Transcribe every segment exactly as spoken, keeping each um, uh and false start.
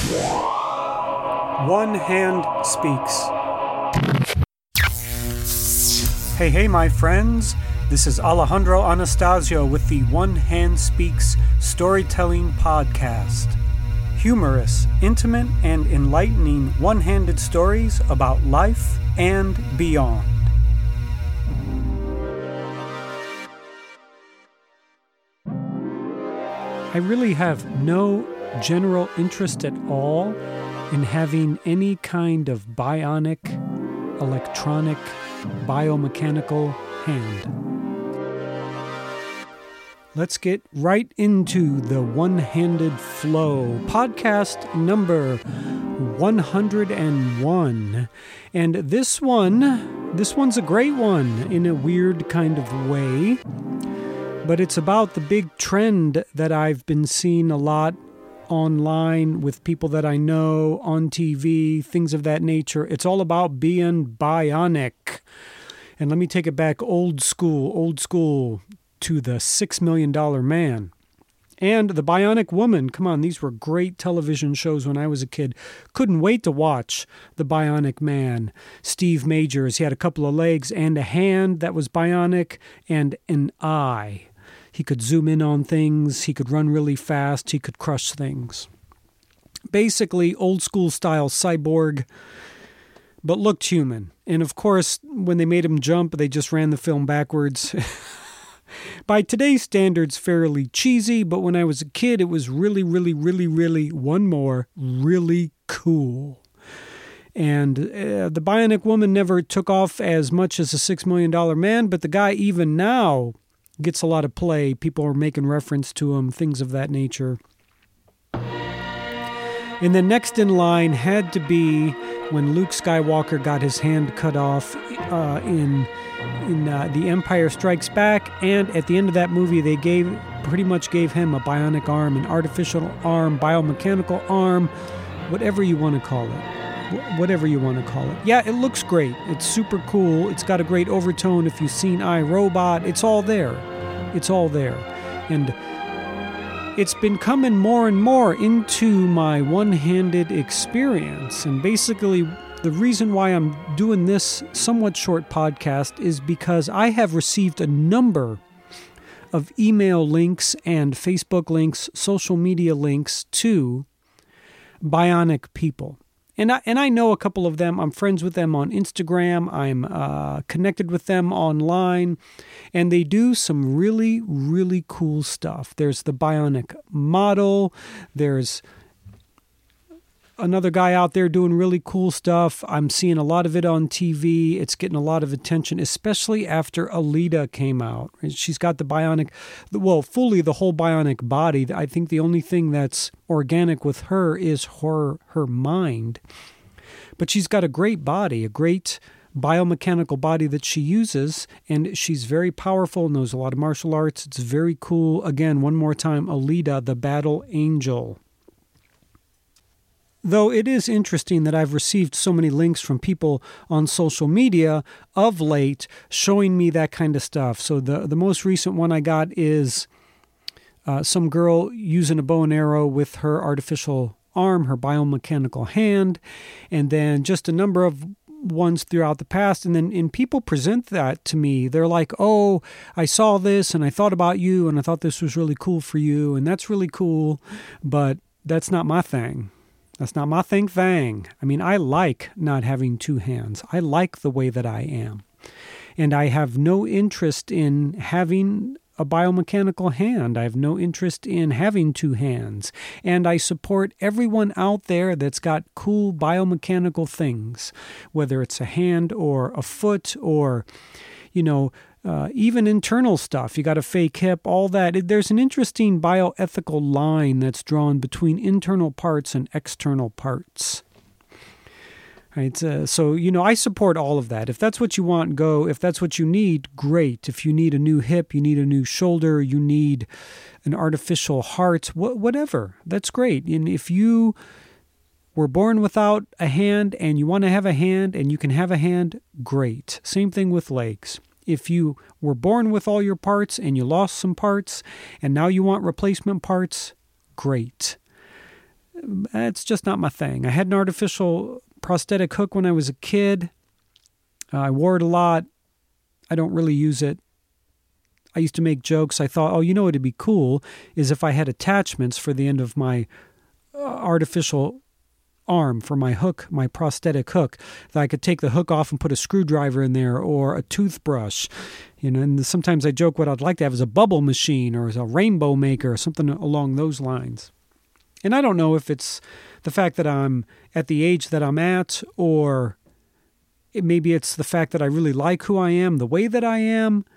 One Hand Speaks. Hey, hey, my friends. This is Alejandro Anastasio with the One Hand Speaks Storytelling Podcast. Humorous, intimate, and enlightening one-handed stories about life and beyond. I really have no general interest at all in having any kind of bionic, electronic, biomechanical hand. Let's get right into the One-Handed Flow, podcast number one hundred one. And this one, this one's a great one in a weird kind of way. But it's about the big trend that I've been seeing a lot online with people that I know, on T V, things of that nature. It's all about being bionic. And let me take it back old school, old school to the Six Million Dollar Man. And the Bionic Woman. Come on, these were great television shows when I was a kid. Couldn't wait to watch The Bionic Man. Steve Majors, he had a couple of legs and a hand that was bionic and an eye. He could zoom in on things, he could run really fast, he could crush things. Basically, old school style cyborg, but looked human. And of course, when they made him jump, they just ran the film backwards. By today's standards, fairly cheesy, but when I was a kid, it was really, really, really, really, one more, really cool. And uh, the Bionic Woman never took off as much as a Six Million Dollar Man, but the guy even now gets a lot of play. People are making reference to him, things of that nature. And then next in line had to be when Luke Skywalker got his hand cut off uh, in in uh, The Empire Strikes Back, and at the end of that movie, they gave pretty much gave him a bionic arm, an artificial arm, biomechanical arm, whatever you want to call it. Whatever you want to call it. Yeah, it looks great. It's super cool. It's got a great overtone. If you've seen iRobot, it's all there. It's all there. And it's been coming more and more into my one-handed experience. And basically, the reason why I'm doing this somewhat short podcast is because I have received a number of email links and Facebook links, social media links to bionic people. And I, and I know a couple of them. I'm friends with them on Instagram. I'm uh, connected with them online. And they do some really, really cool stuff. There's the bionic model. There's another guy out there doing really cool stuff. I'm seeing a lot of it on T V. It's getting a lot of attention, especially after Alita came out. She's got the bionic, well, fully the whole bionic body. I think the only thing that's organic with her is her, her mind. But she's got a great body, a great biomechanical body that she uses, and she's very powerful, knows a lot of martial arts. It's very cool. Again, one more time, Alita, the Battle Angel. Though it is interesting that I've received so many links from people on social media of late showing me that kind of stuff. So the, the most recent one I got is uh, some girl using a bow and arrow with her artificial arm, her biomechanical hand, and then just a number of ones throughout the past. And then and people present that to me. They're like, oh, I saw this and I thought about you and I thought this was really cool for you. And that's really cool, but that's not my thing. That's not my thing thing. I mean, I like not having two hands. I like the way that I am. And I have no interest in having a biomechanical hand. I have no interest in having two hands. And I support everyone out there that's got cool biomechanical things, whether it's a hand or a foot or, you know, Uh, even internal stuff. You got a fake hip, all that. There's an interesting bioethical line that's drawn between internal parts and external parts. Right? Uh, so, you know, I support all of that. If that's what you want, go. If that's what you need, great. If you need a new hip, you need a new shoulder, you need an artificial heart, wh- whatever, that's great. And if you were born without a hand and you want to have a hand and you can have a hand, great. Same thing with legs. If you were born with all your parts and you lost some parts and now you want replacement parts, great. It's just not my thing. I had an artificial prosthetic hook when I was a kid. Uh, I wore it a lot. I don't really use it. I used to make jokes. I thought, oh, you know what would be cool is if I had attachments for the end of my uh, artificial arm for my hook, my prosthetic hook, that I could take the hook off and put a screwdriver in there or a toothbrush. You know, and sometimes I joke what I'd like to have is a bubble machine or a rainbow maker or something along those lines. And I don't know if it's the fact that I'm at the age that I'm at, or it, maybe it's the fact that I really like who I am, the way that I am,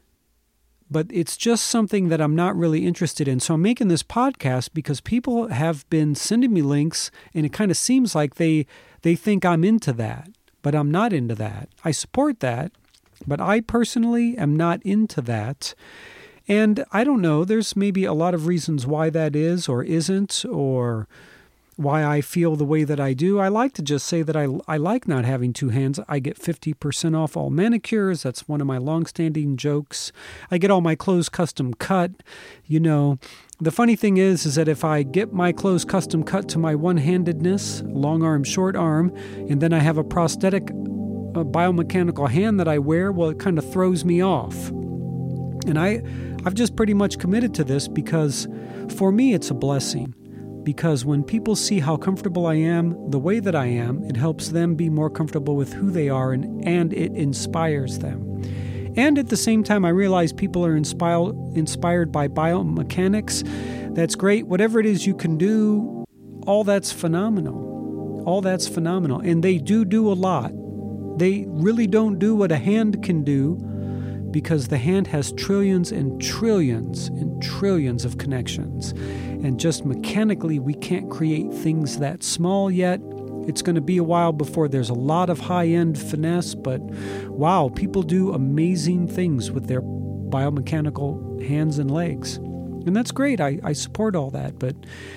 but it's just something that I'm not really interested in. So I'm making this podcast because people have been sending me links, and it kind of seems like they they think I'm into that, but I'm not into that. I support that, but I personally am not into that. And I don't know, there's maybe a lot of reasons why that is or isn't, or why I feel the way that I do. I like to just say that I, I like not having two hands. I get fifty percent off all manicures. That's one of my long-standing jokes. I get all my clothes custom cut. You know, the funny thing is, is that if I get my clothes custom cut to my one-handedness, long arm, short arm, and then I have a prosthetic a biomechanical hand that I wear, well, it kind of throws me off. And I, I've just pretty much committed to this because for me, it's a blessing. Because when people see how comfortable I am, the way that I am, it helps them be more comfortable with who they are, and, and it inspires them. And at the same time, I realize people are inspired inspired by biomechanics. That's great. Whatever it is you can do, all that's phenomenal. All that's phenomenal. And they do do a lot. They really don't do what a hand can do, because the hand has trillions and trillions and trillions of connections. And just mechanically, we can't create things that small yet. It's going to be a while before there's a lot of high-end finesse, but wow, people do amazing things with their biomechanical hands and legs. And that's great. I, I support all that, but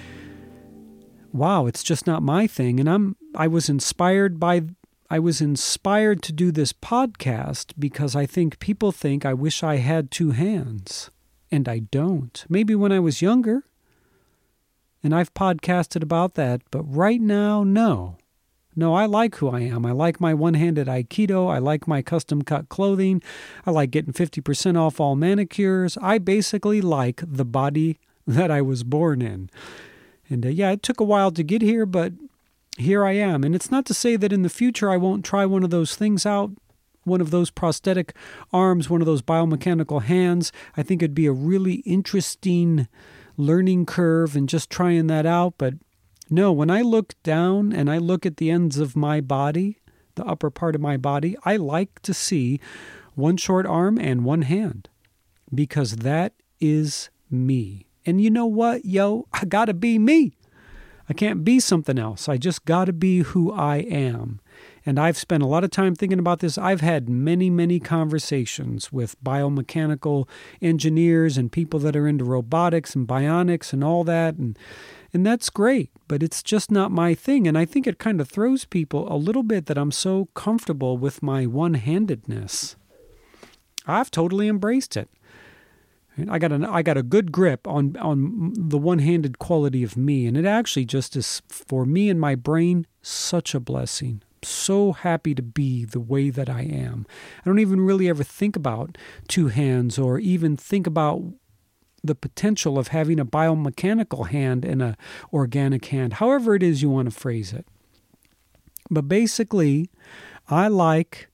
wow, it's just not my thing. And I'm I was inspired by I was inspired to do this podcast because I think people think I wish I had two hands, and I don't. Maybe when I was younger, and I've podcasted about that, but right now, no. No, I like who I am. I like my one-handed Aikido. I like my custom-cut clothing. I like getting fifty percent off all manicures. I basically like the body that I was born in. And uh, yeah, it took a while to get here, but here I am. And it's not to say that in the future I won't try one of those things out, one of those prosthetic arms, one of those biomechanical hands. I think it'd be a really interesting learning curve and just trying that out. But no, when I look down and I look at the ends of my body, the upper part of my body, I like to see one short arm and one hand, because that is me. And you know what, yo, I gotta be me. I can't be something else. I just gotta be who I am. And I've spent a lot of time thinking about this. I've had many, many conversations with biomechanical engineers and people that are into robotics and bionics and all that. And and that's great, but it's just not my thing. And I think it kind of throws people a little bit that I'm so comfortable with my one-handedness. I've totally embraced it. I got a, I got a good grip on, on the one-handed quality of me. And it actually just is, for me and my brain, such a blessing. So happy to be the way that I am. I don't even really ever think about two hands, or even think about the potential of having a biomechanical hand and a organic hand, however it is you want to phrase it. But basically, I like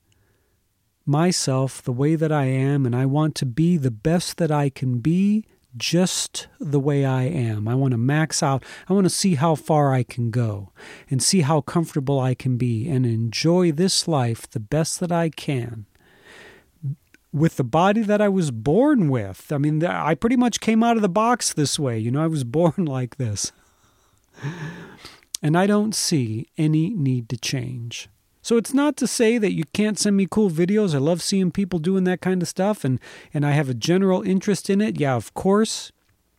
myself the way that I am, and I want to be the best that I can be just the way I am. I want to max out. I want to see how far I can go and see how comfortable I can be and enjoy this life the best that I can with the body that I was born with. I mean, I pretty much came out of the box this way. You know, I was born like this. And I don't see any need to change. So it's not to say that you can't send me cool videos. I love seeing people doing that kind of stuff, and, and I have a general interest in it. Yeah, of course.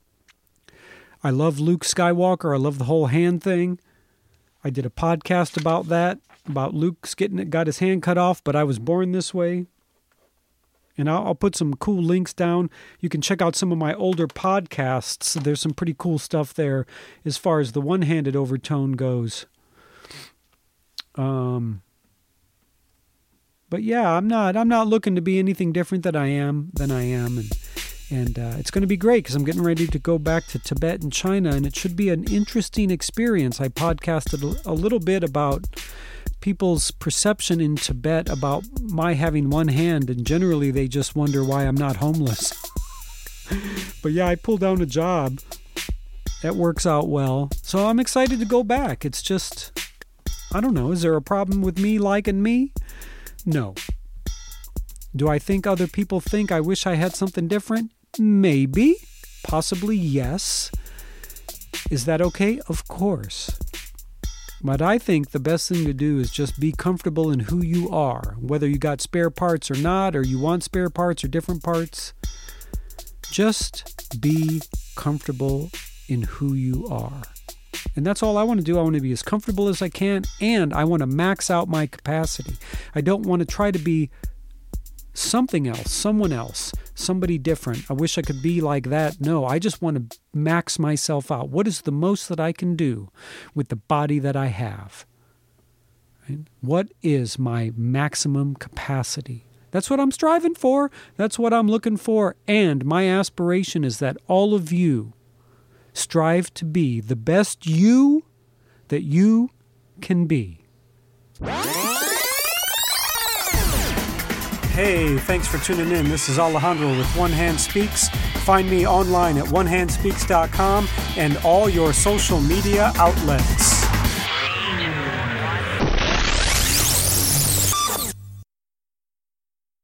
I love Luke Skywalker. I love the whole hand thing. I did a podcast about that, about Luke's getting got his hand cut off, but I was born this way. And I'll, I'll put some cool links down. You can check out some of my older podcasts. There's some pretty cool stuff there as far as the one-handed overtone goes. Um, but yeah, I'm not. I'm not looking to be anything different than I am. Than I am, and and uh, it's going to be great because I'm getting ready to go back to Tibet and China, and it should be an interesting experience. I podcasted a, a little bit about people's perception in Tibet about my having one hand, and generally they just wonder why I'm not homeless. But yeah, I pulled down a job that works out well, so I'm excited to go back. It's just, I don't know, is there a problem with me liking me? No. Do I think other people think I wish I had something different? Maybe. Possibly yes. Is that okay? Of course. But I think the best thing to do is just be comfortable in who you are, whether you got spare parts or not, or you want spare parts or different parts. Just be comfortable in who you are. And that's all I want to do. I want to be as comfortable as I can, and I want to max out my capacity. I don't want to try to be something else, someone else, somebody different. I wish I could be like that. No, I just want to max myself out. What is the most that I can do with the body that I have? Right? What is my maximum capacity? That's what I'm striving for. That's what I'm looking for. And my aspiration is that all of you strive to be the best you that you can be. Hey, thanks for tuning in. This is Alejandro with One Hand Speaks. Find me online at one hand speaks dot com and all your social media outlets.